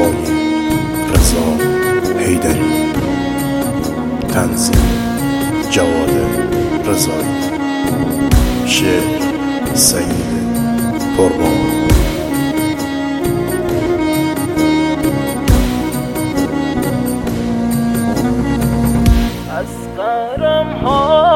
آقای رضا حیدری. تنظیم جواد رضایی. شعر سعید پربار. از غرم ها